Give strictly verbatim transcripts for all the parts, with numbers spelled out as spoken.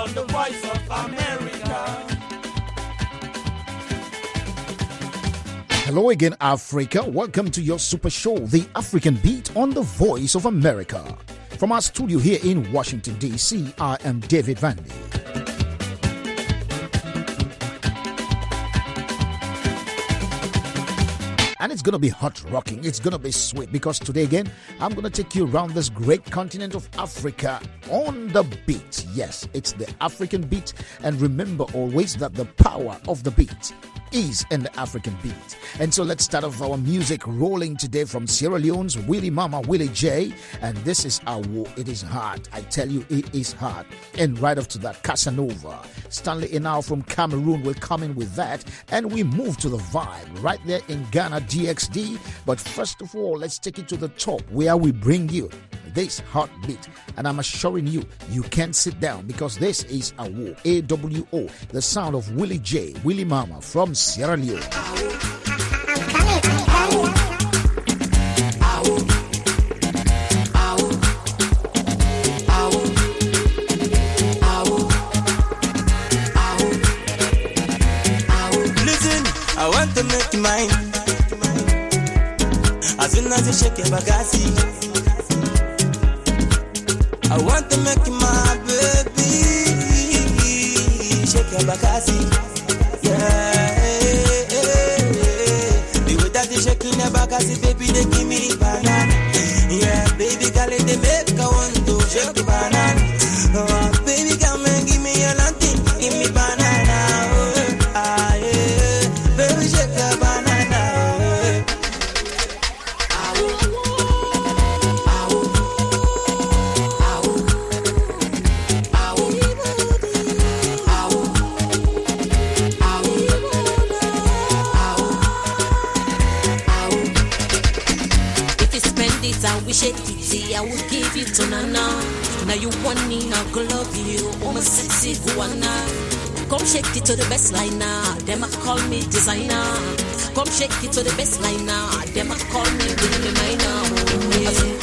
on the voice of America. Hello again, Africa. Welcome to your super show, The African Beat on the Voice of America. From our studio here in Washington, D C, I am David Vandy. And it's going to be hot rocking. It's going to be sweet because today again, I'm going to take you around this great continent of Africa on the beat. Yes, it's the African beat. And remember always that the power of the beat is in the African beat. And so let's start off our music rolling today from Sierra Leone's Willie Mama, Willie J. And this is our war. It is hard. I tell you, it is hard. And right after that, Casanova. Stanley Inao from Cameroon will come in with that. And we move to the vibe right there in Ghana, D X D. But first of all, let's take it to the top where we bring you this hot beat. And I'm assuring you, you can't sit down because this is a war. A W O, the sound of Willie J, Willie Mama from Sierra Leone. Listen, I want to make you mine. As soon as you shake your bagasi, I want to make you my baby. Shake your bagasi, yeah. The way that you shaking your bagasi, baby, they give me banana. Yeah, baby, girl, they make I want to shake the banana. Oh, baby, come and give me your nothing, give me banana. Oh, ah, yeah, baby, shake your banana. We shake it, see, I will give you to Nana. Now you want me, I go love you. Oh, my sexy guana. Come shake it to the best line now. Them a call me designer. Come shake it to the best line now. Them a call me Willie Miner. Oh, yeah.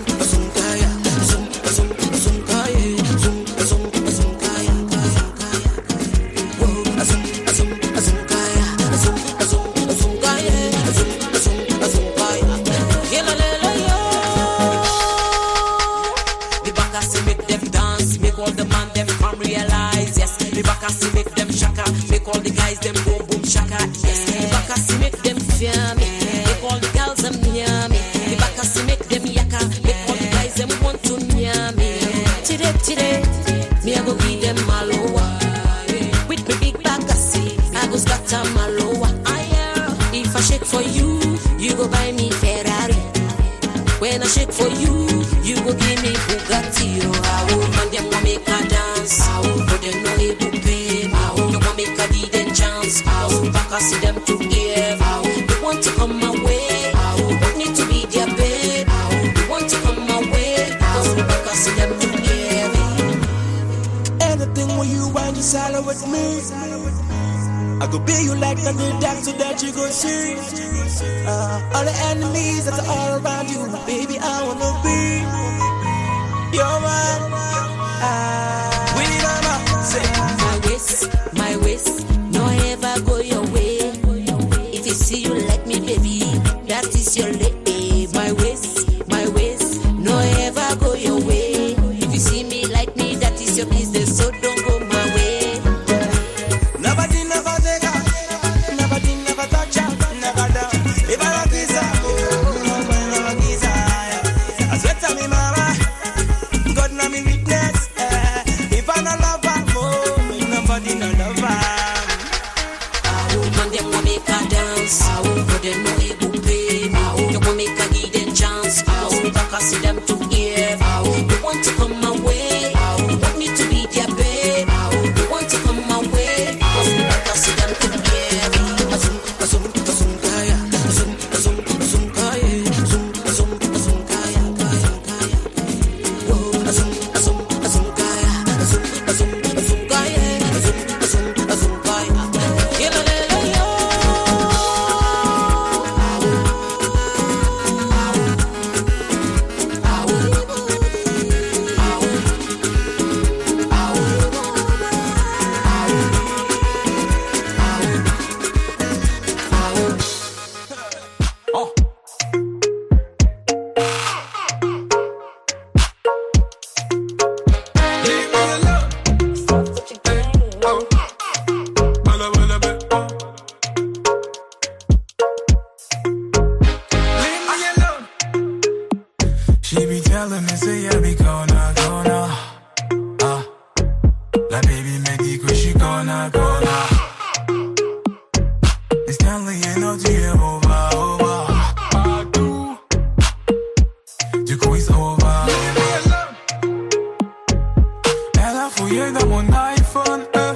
all the guys them go boom shaka. Yes, the Bakassi make them fear me. Make all the girls them near me. The Bakassi make them yaka. Make all the guys them want to near me. Today, today, me I go give them maloa. With me big Bakassi, I go scatter maloa. If I shake for you, you go buy me Ferrari. When I shake for you, you go give me Bugatti. Oh, I will man them want make a dance. I will put them no able to pay. I will no want make a give them chance. I will back I see them to give. I will they want to come my way. I will want me to be their babe. I will they want to come my way. Because we back I see them to give. Anything when you want, just holler with me. I could be you like a good dance so that you go see. Uh, all the enemies that are all around you, baby, I wanna be your man. Uh, we need a man. Say my waist, my waist, no ever go your way. If you see you like me, baby, that is your lady. My waist, my waist, no ever go your way. If you see me like me, that is your business, so don't go my way. Nobody never take her, nobody never touch her, never down. If I don't kiss her, oh, I never kiss her. I swear to me, mama, God na me witness. Eh. If I don't love her, oh, nobody no love her. I will man them want make a dance. I will put them no able pay. I will you want make a give them chance. I will back I see them to give. I will you want to come my way. I will you want me to be La baby me dit que je suis gonna, gonna. It's Stanley et no tu es over, over. Partout. Du coup, it's over. Elle a fouillé dans mon iPhone, euh.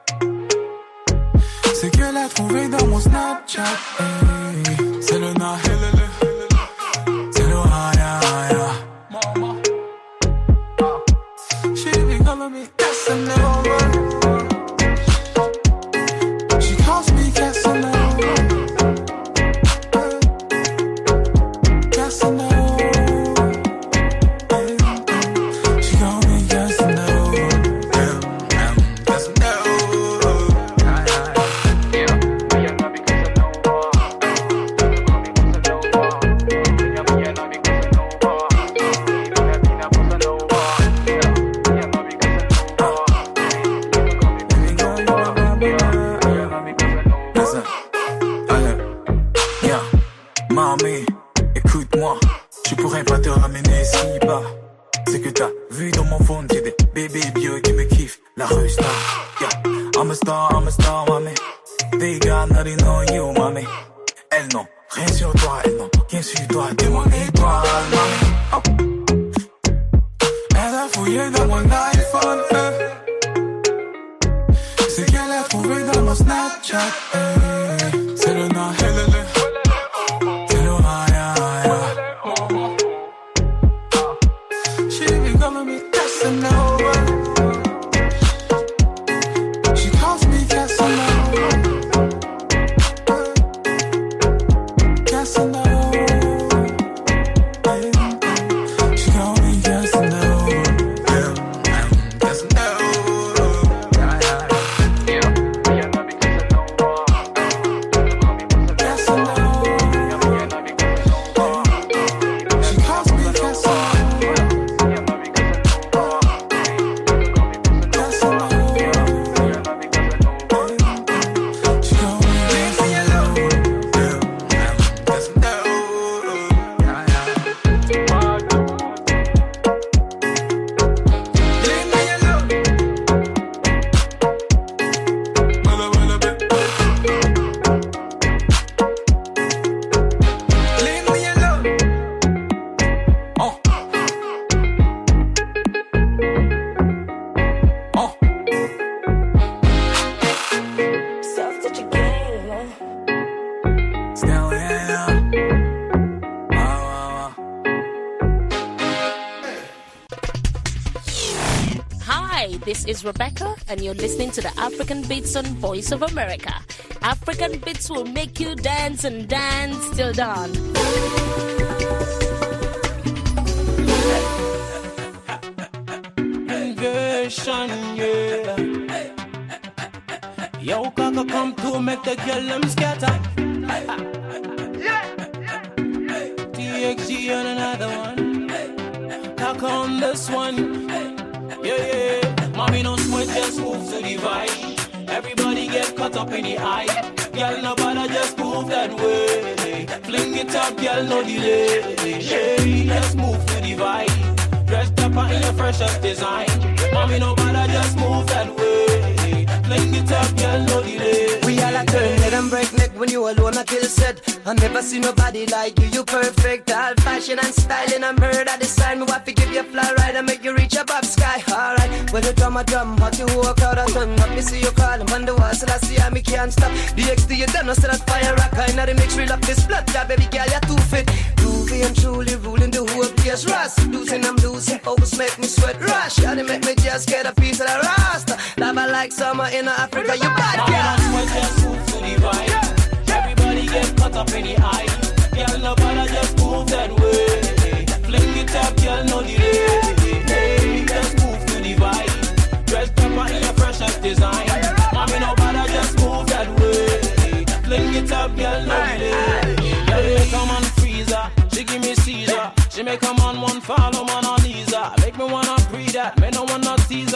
C'est qu'elle a trouvé dans mon Snapchat, hey. C'est le na, c'est le haya, haya. She be calling me Casanova. She calls me Casanova. Casanova. She calls me Casanova. Casanova. Mamie, écoute-moi, je pourrais pas te ramener si bas. C'est que t'as vu dans mon phone, j'ai des bébés bio qui me kiffent, la rue star. Yeah, I'm a star, I'm a star, mamie. They got nothing on you, mamie. Elles n'ont rien sur toi, elles n'ont rien sur toi, t'es mon étoile, mamie. Oh. Elle a fouillé dans mon iPhone, euh. C'est qu'elle a trouvé dans mon Snapchat, euh. C'est le na, helele. Casanova. She calls me Casanova. Casanova. She calls me Casanova. Casanova. This is Rebecca, and you're listening to the African Beats on Voice of America. African Beats will make you dance and dance till dawn. Inversion, yeah. Yo, Kaka come to make the girl them scatter. T X G on another one. Kaka on this one. Yeah, yeah. Mommy no sweat, just move to the vibe. Everybody get caught up in the eye. Girl, nobody just move that way. Fling it up, girl, no delay. Hey, just move to the vibe. Dressed up in your freshest design. Mommy, nobody just move that way. Fling it up, girl, no delay. We all a turn, let them break neck when you alone until set. I never see nobody like you, you perfect. All fashion and styling, I'm heard at the sign. Me want to give you a fly ride and make you reach above sky. Alright, when you drum a drum, how you walk out a ton. Up me see you calling on the wall, so I see how me can't stop. The X D you done, no say that fire rock. I know they make real up this blood, yeah, baby girl, you're too fit. Groovy and truly ruling the whole place. Rust, losing, I'm losing, focus make me sweat. Rush, yeah, they make me just get a piece of the rasta. Lava like summer in Africa, you bad girl. Just move to the vibe. Everybody get caught up in the eye. Girl, nobody just move that way. Fling it up, girl, no delay. Hey, just move to the vibe. Dressed up in your freshest design. Mommy, nobody just move that way. Fling it up, girl, no delay. Girl, make a man freezer. She give me seizure. She make a man one follow man on knees. Make me wanna breathe that. Me no wanna tease her. Me just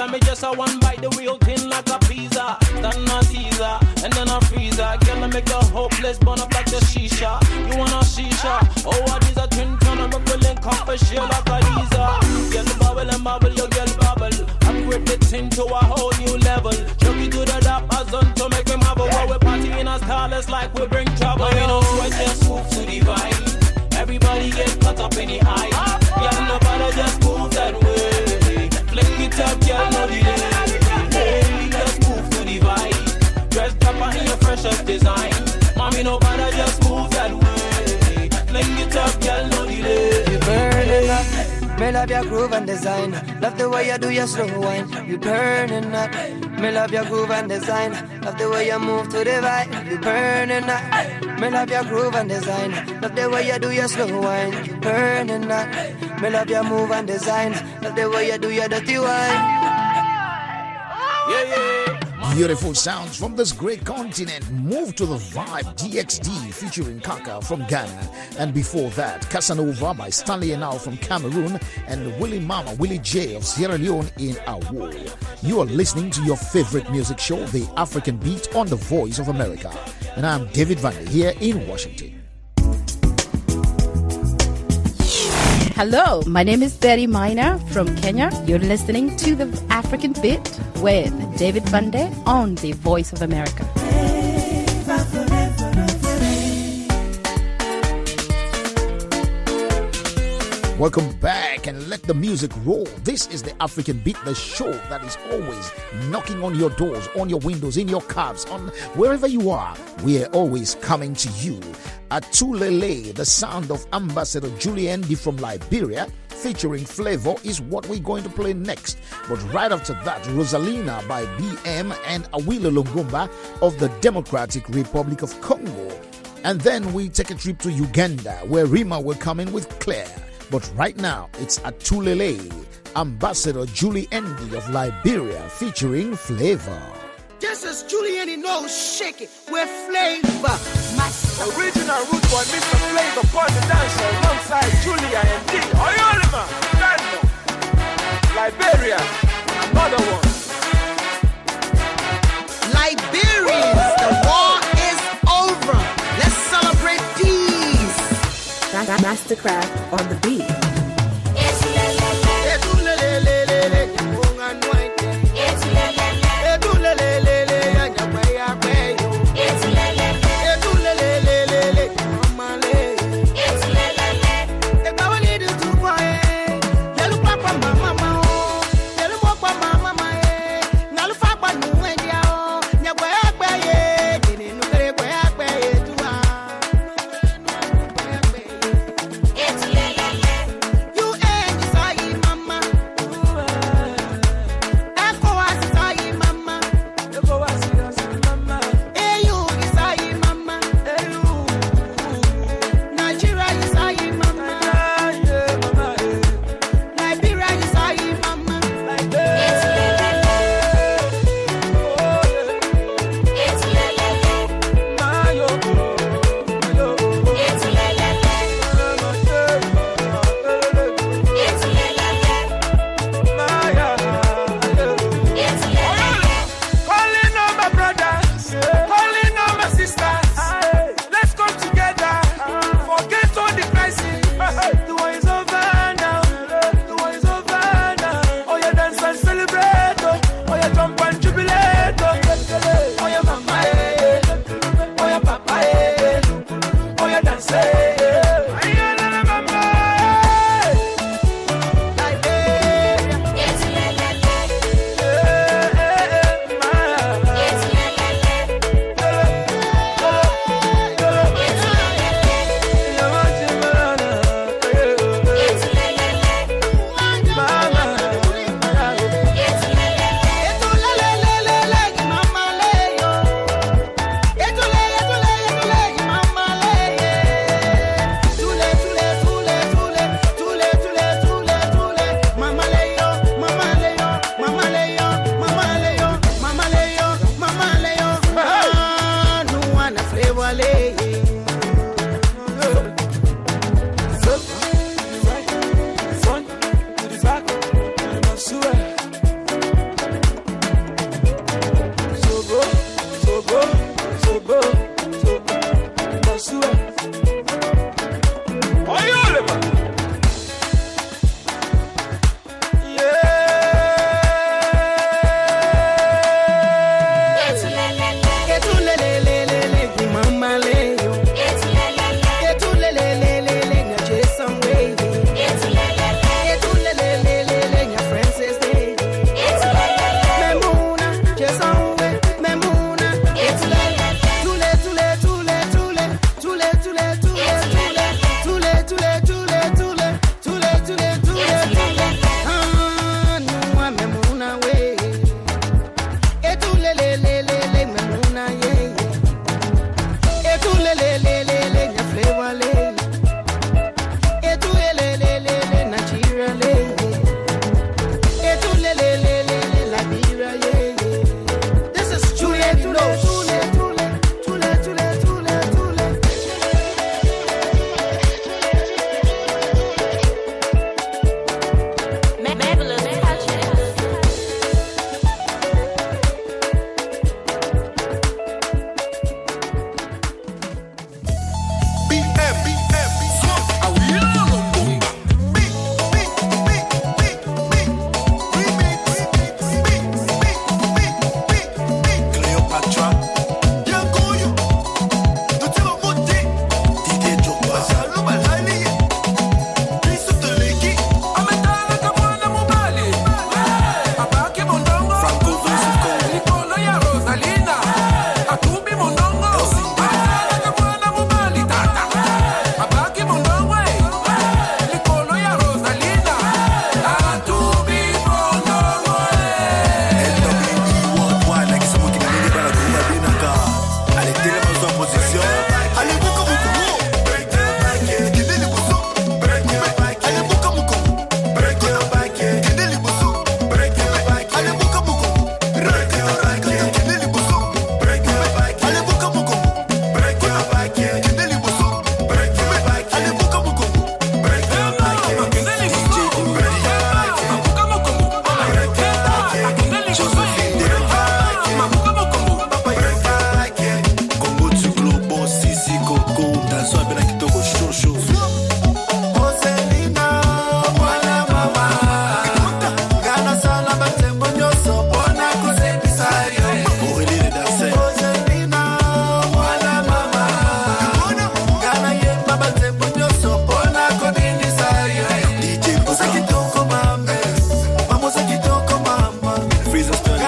just a one bite the real thing like a pizza. Stand a teaser, and then a freezer. Girl, I make you hopeless, burn up like the shisha. You want a shisha? Oh, what is a twin turn? I'm willing cup of shit like a Lisa. Girl, bubble and bubble, your girl bubble. Upgrade the thing to a whole new level. Show me to the dap as on to make him have a while. We're partying as starless like we bring trouble. You know, sweat just move to the vibe. Everybody get caught up in the hype. Girl, nobody just move that way. Fling it up, girl, no delay. Hey, just move to the vibe. Dressed up in your freshest design. Mommy, nobody just move that way. Fling it up, girl, no delay. You burning up. Me love your groove and design. Love the way you do your slow wine. You burning up. Me love your groove and design. Love the way you move to the vibe. You burning up. Me love your groove and design. Love the way you do your slow wine. You burning up. Me love your move and design. Love the way you do your dirty wine. Yeah, yeah. Beautiful sounds from this great continent. Move to the vibe. D X D featuring Kaka from Ghana. And before that, Casanova by Stanley Enau from Cameroon. And Willie Mama, Willie J of Sierra Leone in Awo. You are listening to your favorite music show, The African Beat, on the Voice of America. And I'm David Vande here in Washington. Hello, my name is Betty Miner from Kenya. You're listening to The African Beat with David Vande on The Voice of America. Welcome back and let the music roll. This is the African Beat, the show that is always knocking on your doors, on your windows, in your cars, on wherever you are. We are always coming to you. Atulele, the sound of Ambassador Julie Ndi from Liberia, featuring Flavor, is what we're going to play next. But right after that, Rosalina by B M and Awilo Longomba of the Democratic Republic of Congo. And then we take a trip to Uganda, where Rima will come in with Claire. But right now, it's Atulele, Ambassador Julie Ndi of Liberia, featuring Flavor. This is Julie Ndi, no shake it, with Flavor. My original root boy, Mister Flavor, part the dancer alongside Julia Ndi. Oyolima, Ghana, Liberia, another one. Liberians, the war is over. Let's celebrate peace. Mastercraft on the beat. It's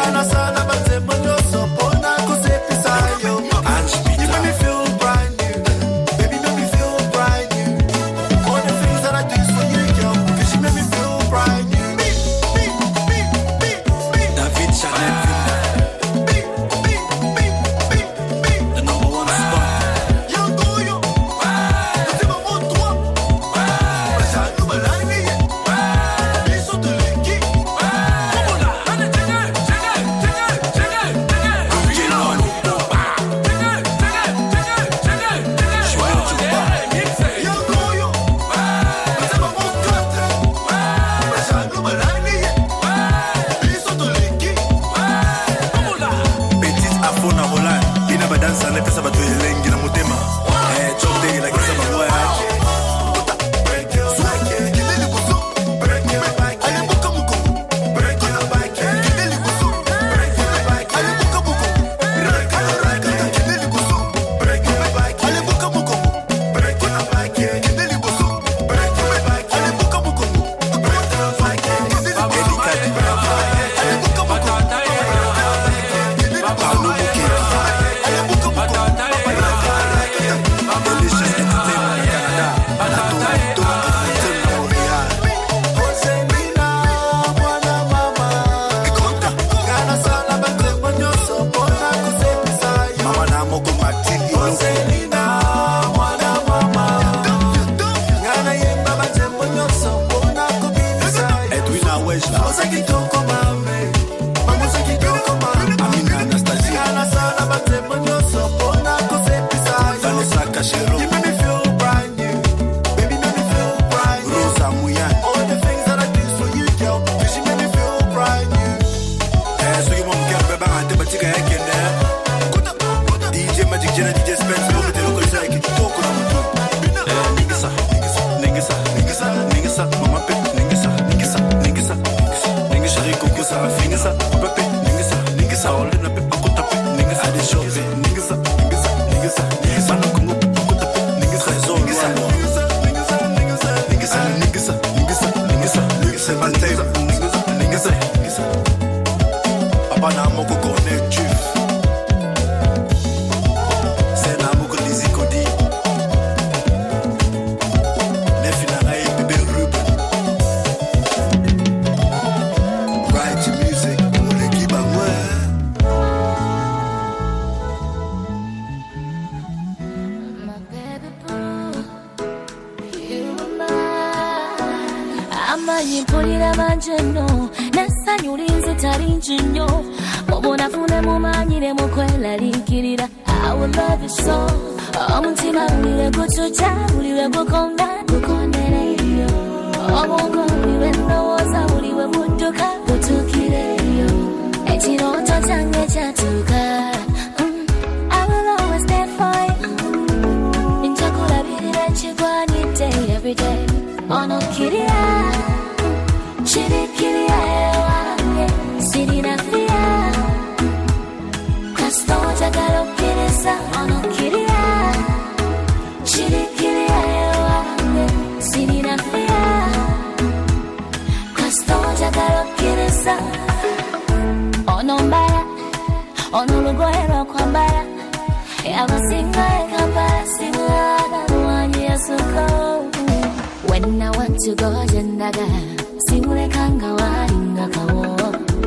When I want to go jendaga simule kanga waringa kawo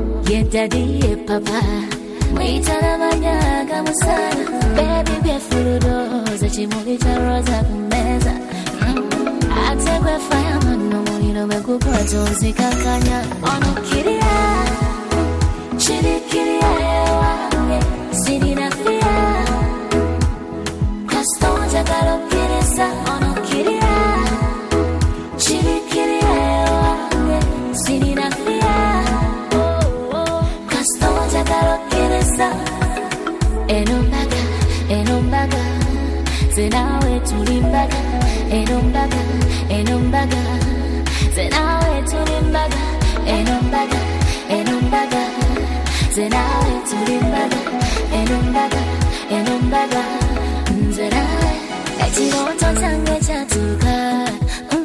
yedadi papa Waitana manyaga musana baby be furudo za chimuli cha roza kumeza atekwe fire mano muliro mekupa tonzi kakanya ono kiria chiri kiria ewa sini na fia kastonja karo kirisa ono kiria chiri kiria ewa sini na fia kastonja karo kirisa enombaga enombaga zenawe tulimbaga enombaga enombaga zenawe tulimbaga enombaga enombaga zenawe tulimbaga enombaga enombaga zenawe echiroto change chatuka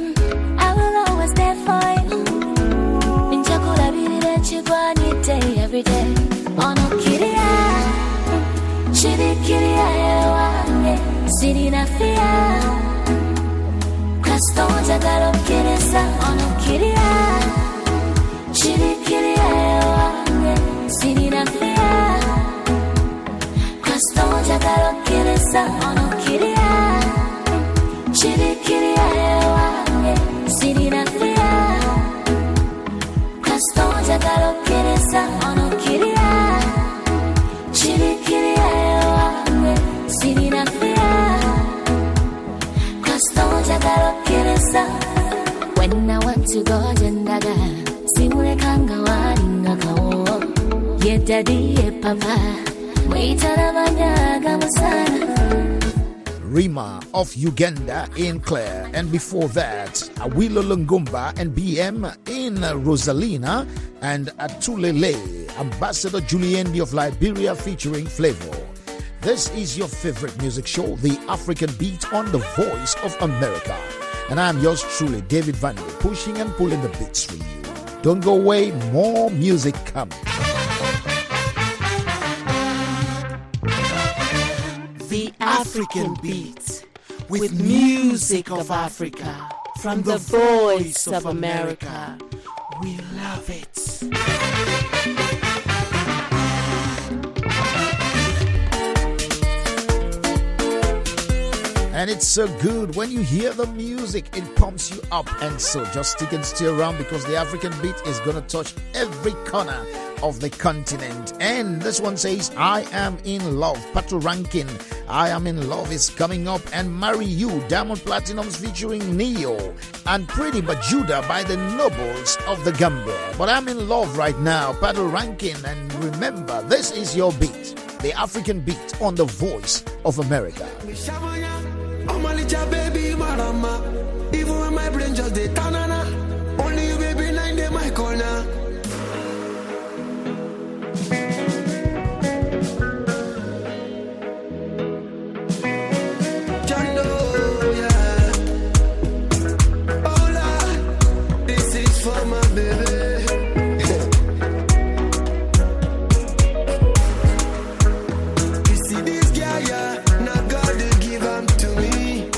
I will always stay for you Ninjakulabirire chigwanite every day. Ono kiria, chiri kiria ewange, siri na fia. Kasto jagalo kiresa, ono kiria, chiri kiria ewange, siri na fia. Kasto jagalo kiresa, ono kiria, chiri kiria ewange, siri na fia. Kasto jagalo kiresa, ono kiria, chiri kiria ewange, siri na fia. Kasto jagalo kiresa. When I want to go jendaga, simule kanga waringa kawo. Ye daddy ye papa, muitara banyaga musana. Rima of Uganda in Claire, and before that Awilo Lungumba and B M in Rosalina, and Atulele, Ambassador Juliendi of Liberia featuring Flavor. This is your favorite music show, The African Beat, on the Voice of America, and I'm yours truly, David Van De, pushing and pulling the beats for you. Don't go away, more music coming. The African Beat, with music of Africa, from the Voice of America. We love it. And it's so good when you hear the music, it pumps you up. And so just stick and stay around, because the African Beat is going to touch every corner of the continent. And this one says, I am in love. Pato Rankin, I am in love is coming up. And Marry You, Diamond Platinums featuring Neo. And Pretty Bajuda by the Nobles of the Gambia. But I'm in love right now, Pato Rankin. And remember, this is your beat, the African Beat, on the Voice of America. I'm a little baby, marama. Even when my brain just dey tanana, only you baby nine day my corner. Jando, yeah. Hola, this is for my baby. You see this girl, yeah, now God they give am to me.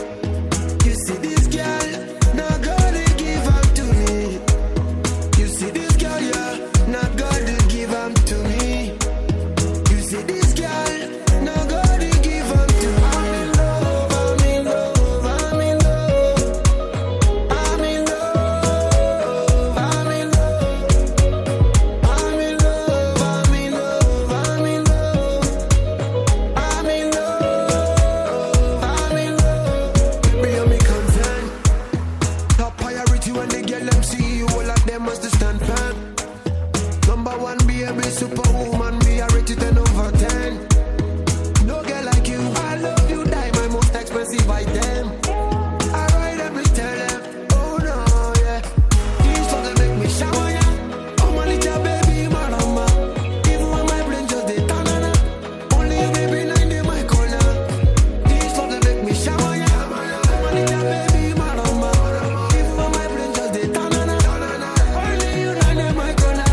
Superwoman, me I rate you ten over ten. No girl like you, I love you, die my most expensive item. I ride them, me tell them, oh no, yeah. These songs they make me shower, yeah. Oh my little baby, marama. Even when my brain just dey tanana, only you baby nine day my corner. These songs they make me shower, yeah. Oh my little baby, marama. Even when my brain just dey tanana, only you nine day my corner.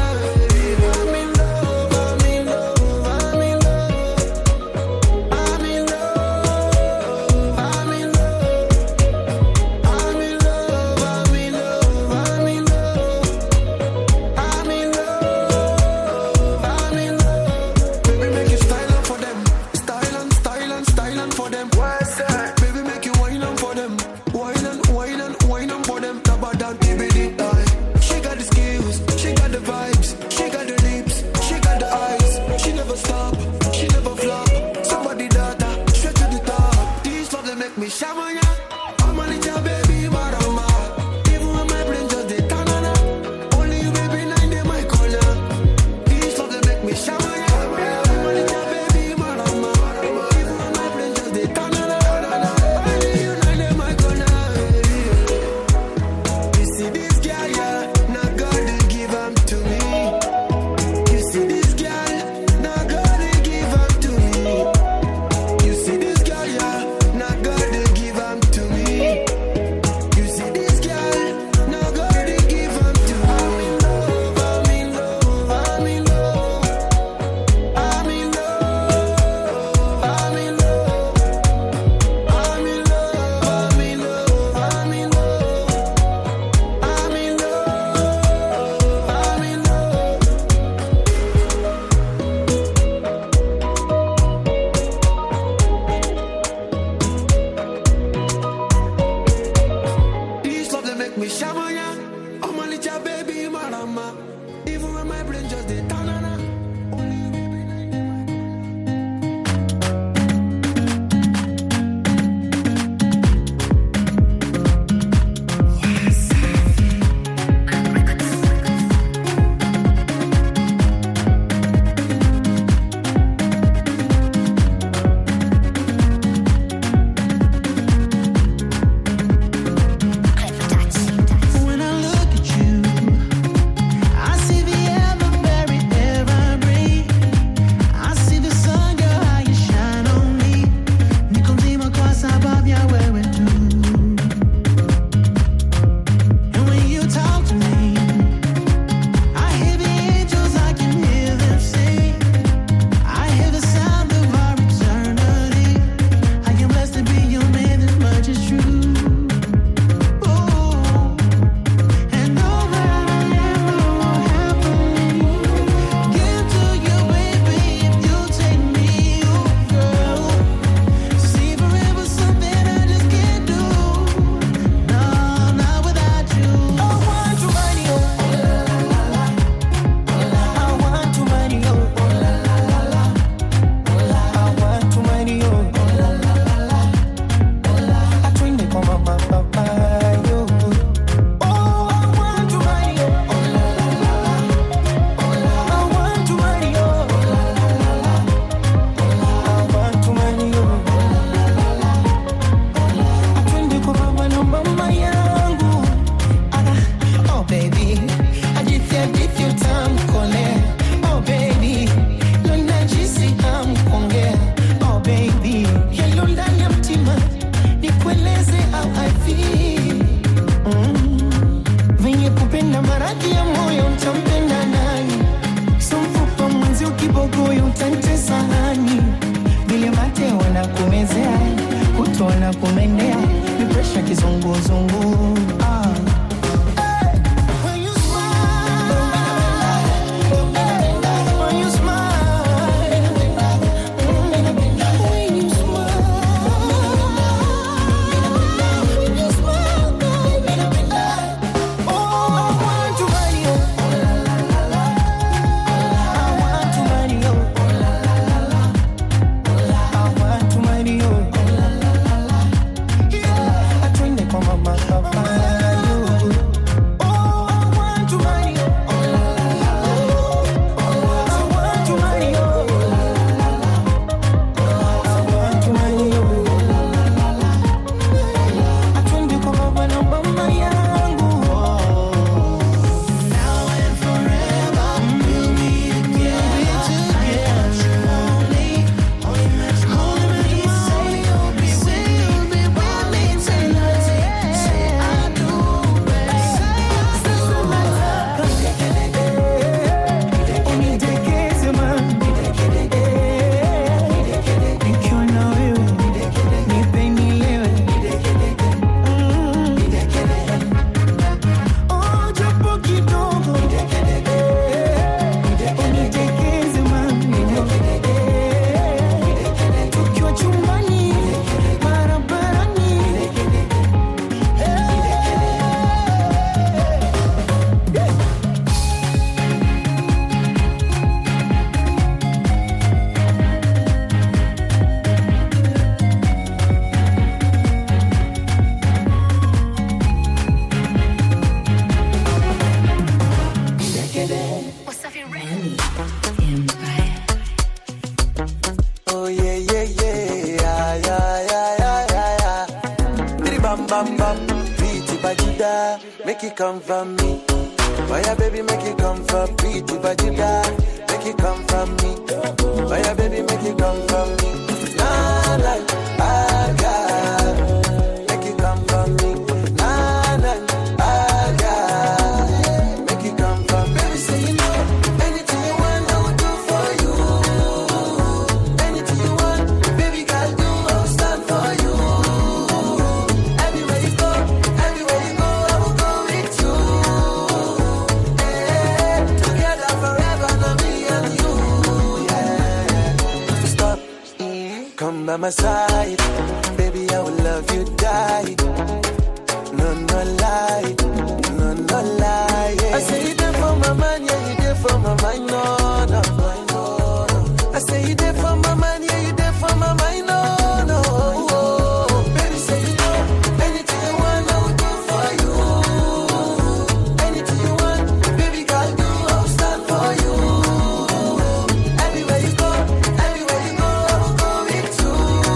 bam bam. Pretty bajuda, make it come from me. Fire baby, make it come from pretty bajuda, make it come from me. Fire baby, make it come from me. Nah, nah, I got, make it come from me. Nah, nah, I got, make it come from me. Baby, say you know, anything you want, I will do for you. Anything you want, baby girl, do, I'll stand for you. Everywhere you go, everywhere you go, I will go with you. Hey, together forever, now me and you. Yeah. Stop, come by my side, baby, I will love you, die. No, no lie, no, no lie. Yeah. I say you there for my man, yeah, you there for my mind, no, no, no, no. I say you there for my man, yeah, you there for my mind, no, no. Oh, baby, say you know, anything you want, I will do for you. Anything you want, baby girl, do, I'll stand for you. Everywhere you go, everywhere you go, I will go with you.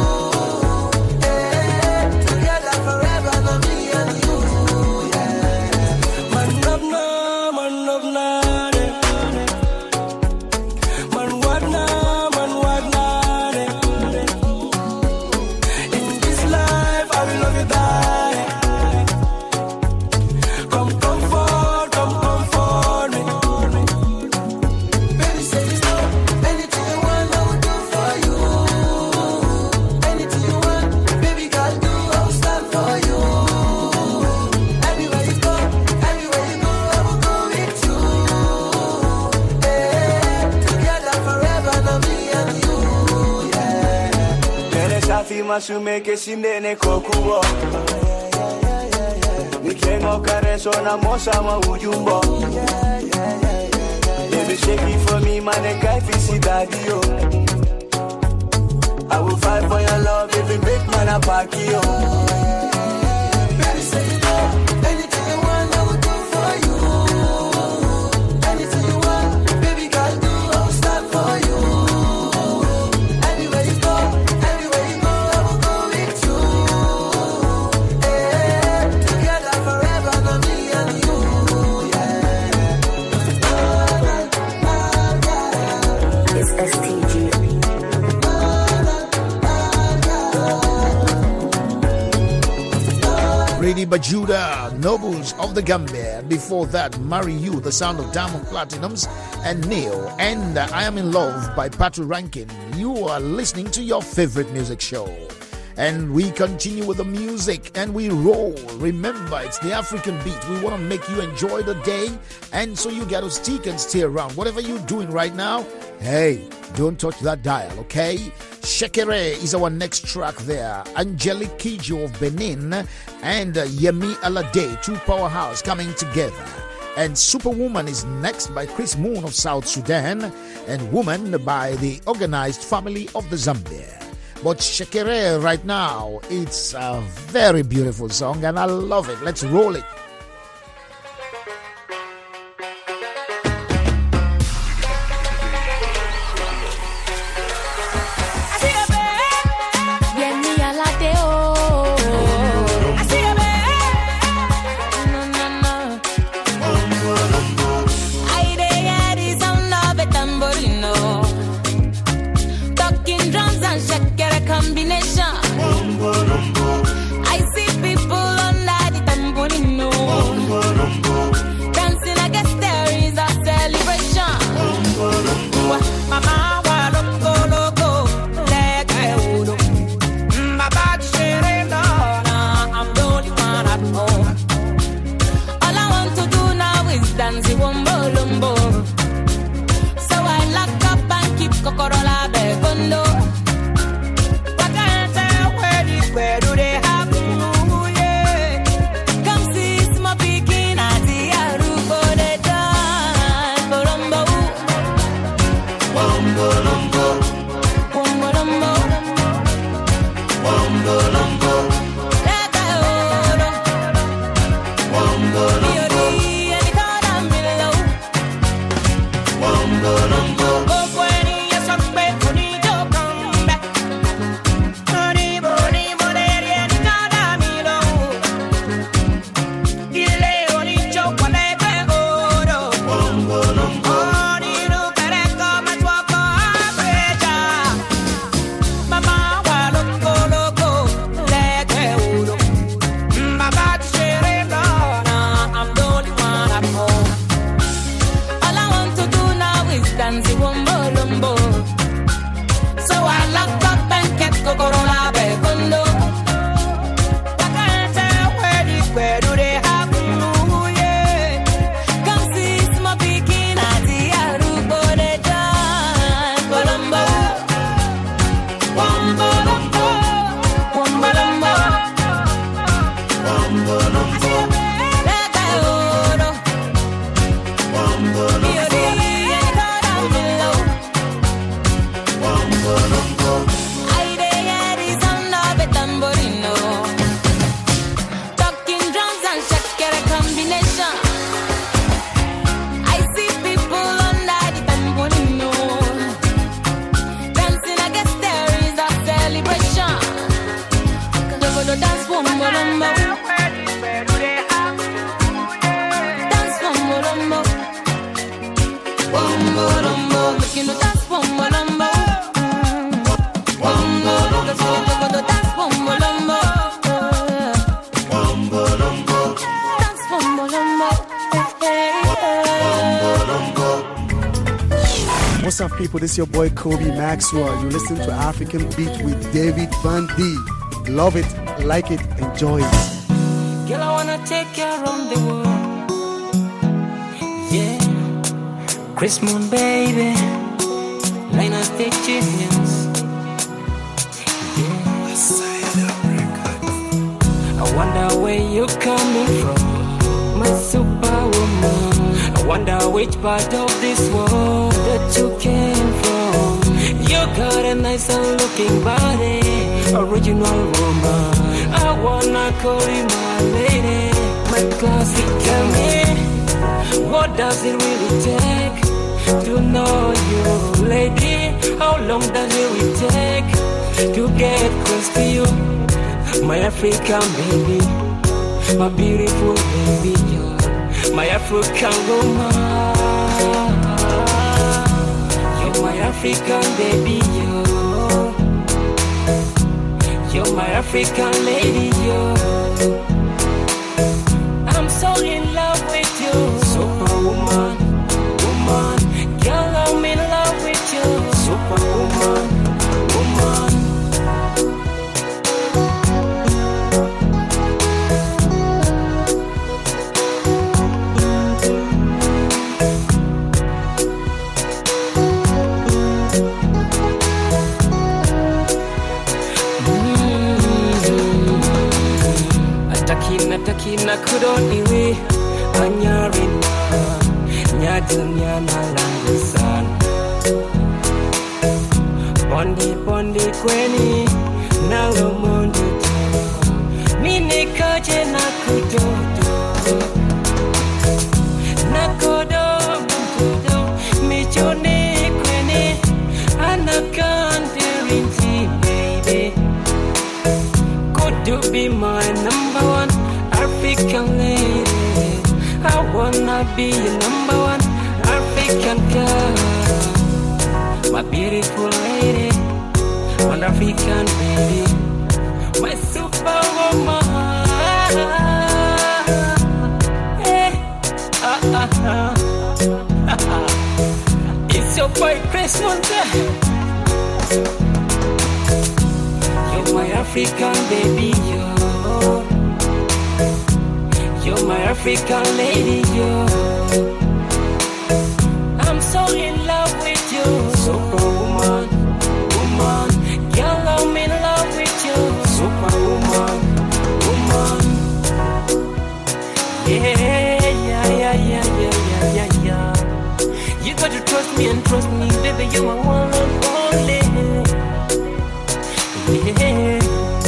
Hey, together forever, now me and you. Yeah. Man love na, man love na, de. Man what na, man what na, de. In this life, I will love you die. Come comfort, come comfort me. Baby, say you know, anything you want, I will do for you. Anything you want, baby girl, do, I'll stand for you. Everywhere you go, everywhere you go, I will go with you. Hey, together forever, now me and you. Yeah. Nene safi masume ke simene kokubo. Nikengo kareso na mosa ma ujumbo. Baby shake it for me, man, and kai fisi daddy yo. I will fight for your love if you make man a party yo. Baby, say you know, anything you want, I will do for you. Anything you want, baby girl, do, I'll stand for you. Everywhere you go, everywhere you go, I will go with you. Hey, together forever, now me and you. Yeah. It's S T G. Lady Bajuda, Nobles of the Gambia. Before that, Marry You, the sound of Diamond Platinums, and Neil, and uh, I Am in Love by Patu Rankin. You are listening to your favorite music show. And we continue with the music and we roll. Remember, it's the African beat. We want to make you enjoy the day. And so you got to stick and stay around. Whatever you're doing right now, hey, don't touch that dial, okay? Shekere is our next track there. Angelique Kidjo of Benin and uh, Yemi Alade, two powerhouse coming together. And Superwoman is next by Chris Moon of South Sudan, and Woman by the Organized Family of the Zambia. But Shekere right now, it's a very beautiful song and I love it. Let's roll it. Combination. I see people under the tambourine. What's up, people? This is your boy Kobe Maxwell. You listen to African Beat with David Van D. Love it, like it, enjoy it. Girl, I wanna take you around the world. Yeah, Chris Moon, baby. Line of Egyptians. Yeah, I wonder where you coming from, my superwoman. I wonder which part of this world that you came from. You got a nice looking body, original woman. I wanna call you my lady, my classic. Tell me, what does it really take to know you, lady? How long does it really take to get close to you, my African baby, my beautiful baby, my African woman? You're my African baby, yo. You're my African lady, yo. I'm so in love with you, superwoman, woman. Girl, I'm in love with you, superwoman, woman. Takina kudoniwe anyarina nyajanya nalangusan bondi bondi kweni nalomondo mine kaje nakudodo nakodo mudo michone kweni anakanderinti baby. Could you be my number one African lady? I wanna be your number one African girl, my beautiful lady, my African baby, my superwoman. Hey, ah, ah, ah. It's your boy Chris Monte. You're my African baby, yo. You're my African lady, yo. I'm so in love with you, superwoman, woman. Girl, I'm in love with you, superwoman, woman. Yeah, yeah, yeah, yeah, yeah, yeah, yeah. You gotta trust me and trust me, baby. You are one and only. Yeah.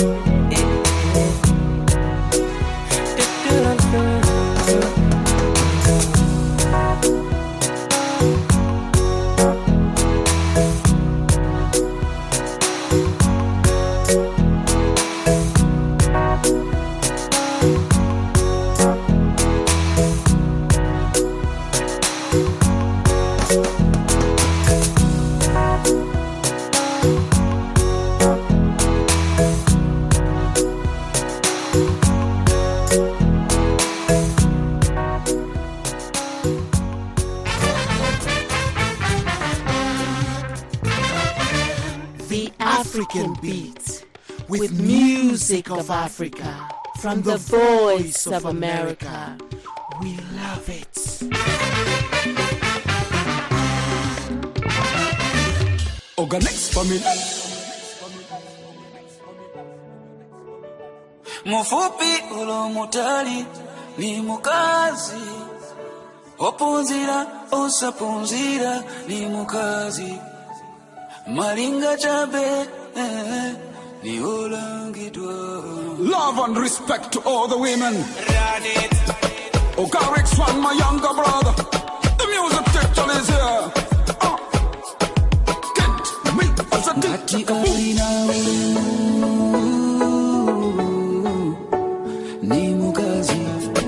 African Beats with music of Africa from the Voice of America. We love it. Organize for me. Mufupi ulo mutali ni mukazi, opunzira osapunzira ni mukazi. Maringa chabe ni olangidwa. Love and respect to all the women. Ogarix one, my younger brother. The music section is here. Uh. Kent, me, as a tick. Ni mukazi.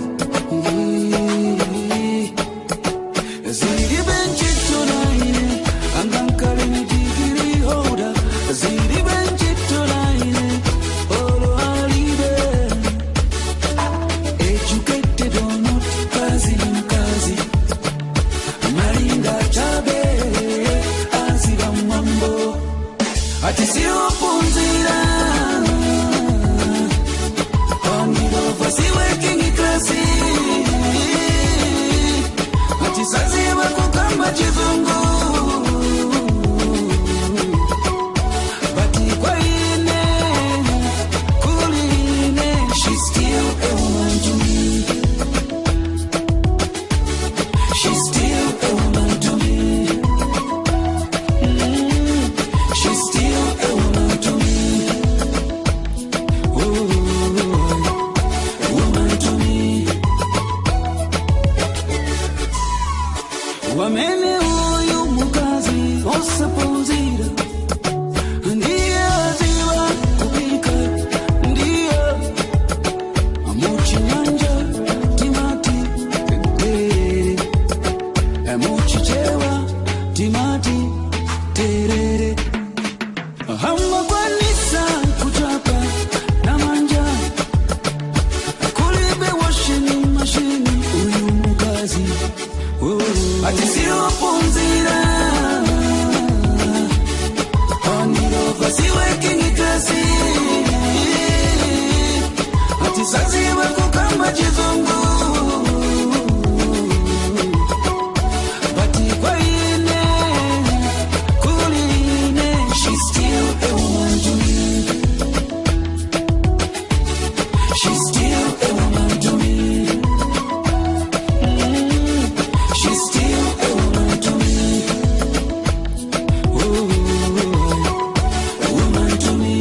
Ziri benchi tunaine, angankari ni digiri hoda. Ziri benchi tunaine, olo alibe. Educated or not, kazi ni mkazi. Maringa chabe, azira mambo. Ati siyo punzira. Si working in classy, ati sazi wakukamba chizungu, bati kwa ine, kuline, she's still a woman to me. She's still a woman to me. Mm, she's still a woman to me. Oh. Wamene huyu mukazi osapozira, ndiye aziwa kupika, ndiye amuchi nyanja timati terere, amuchi chewa timati terere. Hamba kwanisa kuchapa na manja, kulibe washini mashini huyu mukazi. Oh. Ati siyo punzira, onirova si working in classy, ati sazi wakukamba chizungu, bati kwa ine, kuline, she's still a woman to me. She's still a woman to me. She's still a woman to me. Oh, a woman to me.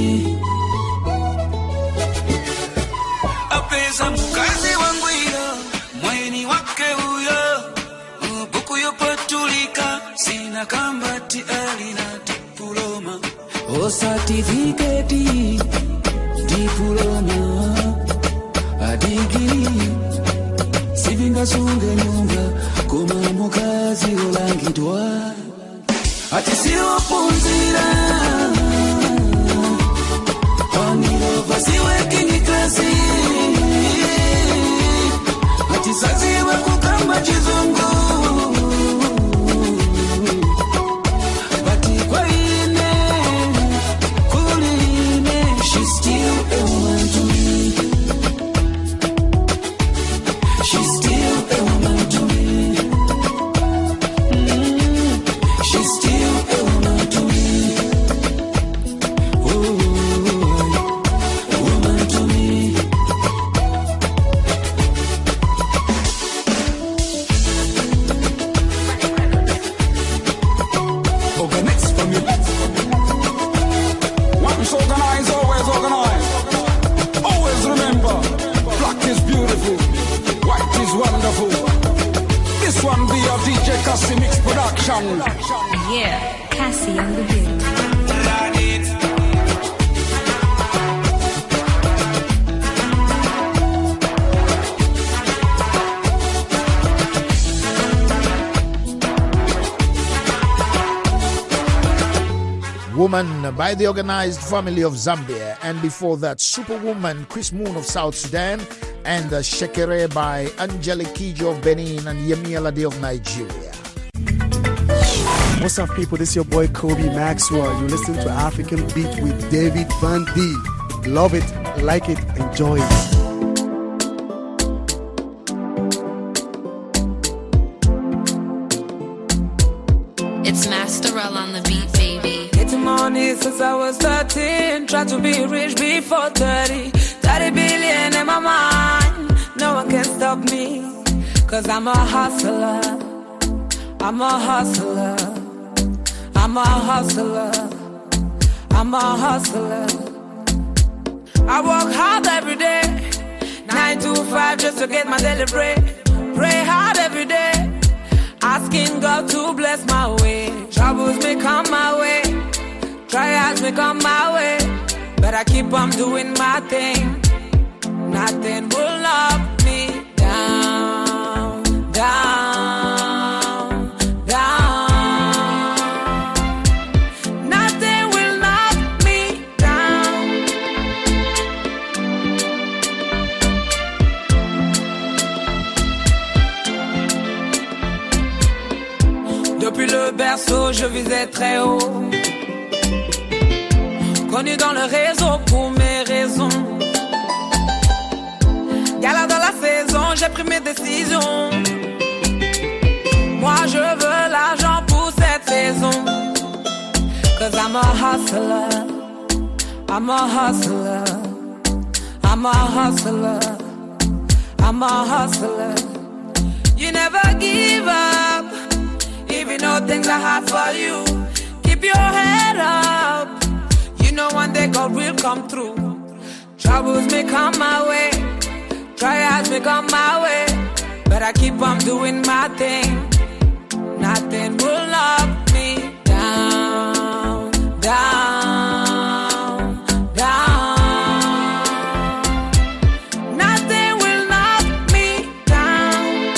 Apesa mukazi wangwira, mweni wake huyo. Buku yopatulika, sina kambati alina diploma. O certificate, diploma, a degree. Sivinga sunge nyumba, kuma mukazi olangidwa. Ati siyo punzira, onirova si working in classy, ati sazi wakukamba chizungu, bati kwa ine, kuline, she's still a woman to me. She's still a woman to me. Mm, she's still a woman to me. Oh, a woman to me. Organize for me. Once organized, always organized. Always remember, black is beautiful. White is wonderful. This one be a D J Cassie Mix production. Yeah, Cassie on the beat. Woman by the Organized Family of Zambia, and before that Superwoman, Chris Moon of South Sudan, and uh, Shekere by Angelique Kidjo of Benin and Yemi Alade of Nigeria. What's up, people? This is your boy Kobe Maxwell. You're listening to African Beat with David Van D. Love it, like it, enjoy it. It's Masterell on the beat, baby. Getting money since I was thirteen. Tried to be rich before thirty. thirty billion in my mind. No one can stop me. Cause I'm a hustler. I'm a hustler. I'm I'm a hustler. I'm a hustler. I work hard every day, nine to five just to get my daily bread. Pray hard every day, asking God to bless my way. Troubles may come my way, trials may come my way, but I keep on doing my thing. Nothing will knock me down, down, down. Nothing will knock me down. Depuis le berceau, je visais très haut. Connu dans le réseau pour mes raisons. Gala dans la saison, j'ai pris mes décisions. Moi je veux l'argent pour cette saison. Cause I'm a hustler, I'm a hustler, I'm a hustler, I'm a hustler. You never give up, if you know things are hard for you. Keep your head up, you know one day God will come through. Troubles may come my way, trials may come my way, but I keep on doing my thing. Nothing will knock me down, down, down. Nothing will knock me down.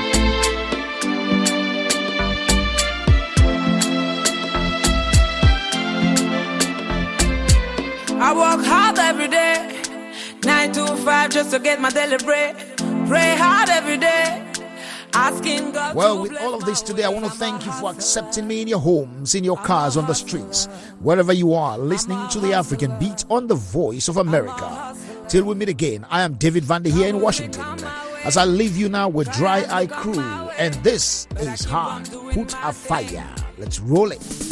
I work hard every day, nine to five just to get my daily bread. Pray hard every day, asking God. Well, with all of this today, I want to thank you for accepting me in your homes, in your cars, on the streets, wherever you are, listening to the African Beat on the Voice of America. Till we meet again, I am David Vande here in Washington. As I leave you now with Dry Eye Crew, and this is Hard Put a Fire. Let's roll it.